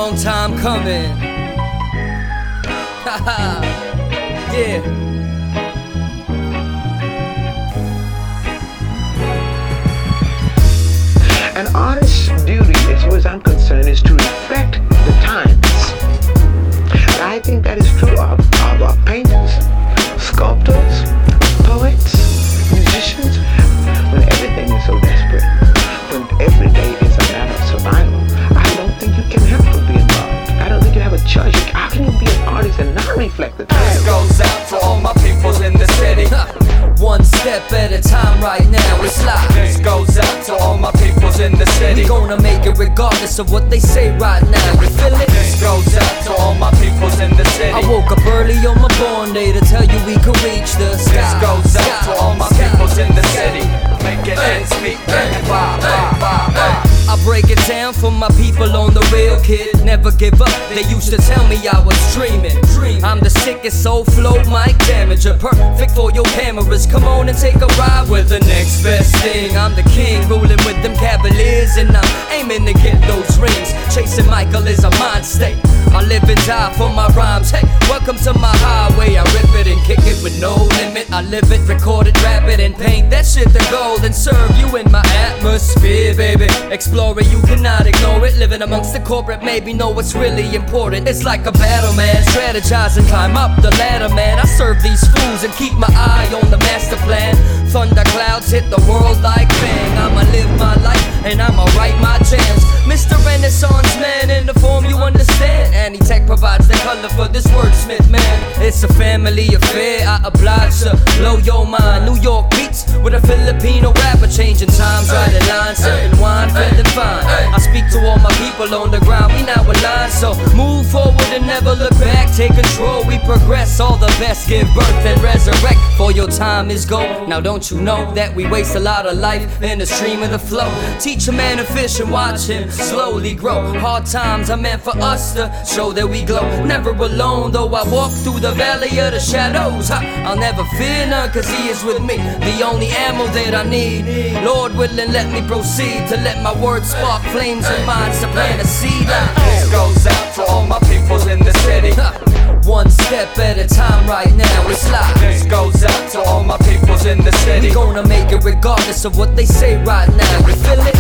long time coming. Haha, yeah. An artist's duty, as far as I'm concerned, is to reflect the times. And I think that is true of painters, sculptors, poets, musicians. When everything is so desperate, when every day is a matter of survival, I don't think you can help but be involved. I don't think you have a choice. How can you be an artist and not reflect the times? This goes out to all my peoples in the city. One step at a time right now, it's live. This goes out to all my peoples in the city. We gonna make it regardless of what they say right now, you feel it? This goes out to all my peoples in the city. I woke up early on my born day to tell you we could reach the sky. This goes out to all my peoples in the city. Making ends meet, getting by. I break it down for my people on the real, kid. Never give up, they used to tell me I was dreaming. I'm the sickest soul flow mic damager, perfect for your cameras. Come on and take a ride with the next best thing. I'm the king, ruling with them Cavaliers, and I'm aiming to get those rings. Chasing Michael is a mind state. I live and die for my rhymes. Hey, welcome to my highway. I rip it and kick it with no limit. I live it, record it, rap it, and paint that shit to gold and serve you in my atmosphere, baby. Explore it, you cannot ignore it. Living amongst the corporate, maybe know what's really important. It's like a battle, man. Strategize and climb up the ladder, man. I serve these fools and keep my eye on the master plan. Thunder clouds hit the world like bang. I'ma live my life and I'ma write my jams. Mr. Renaissance man in the form you understand. Anitech provides the color for this wordsmith, man. It's a family affair, I oblige to blow your mind. New York beats with a Filipino rapper, changing times, writing lines, sipping wine, feeling fine. I speak to all my people on the ground, we now aligned. So move forward and never look back, take control, we progress. All the best give birth and resurrect, for your time is gold. Now don't you know that we waste a lot of life in the stream of the flow? Teach a man to fish and watch him slowly grow. Hard times are meant for us to show that we glow. Never alone, though I walk through the valley of the shadows. I'll never fear none, cause he is with me, the only ammo that I need. Lord willing, let me proceed to let my words spark flames in minds to plant a seed. This goes out to all my peoples in the city. One step at a time right now, it's live. This goes out to all my peoples in the city. We gonna make it regardless of what they say right now, you feel it?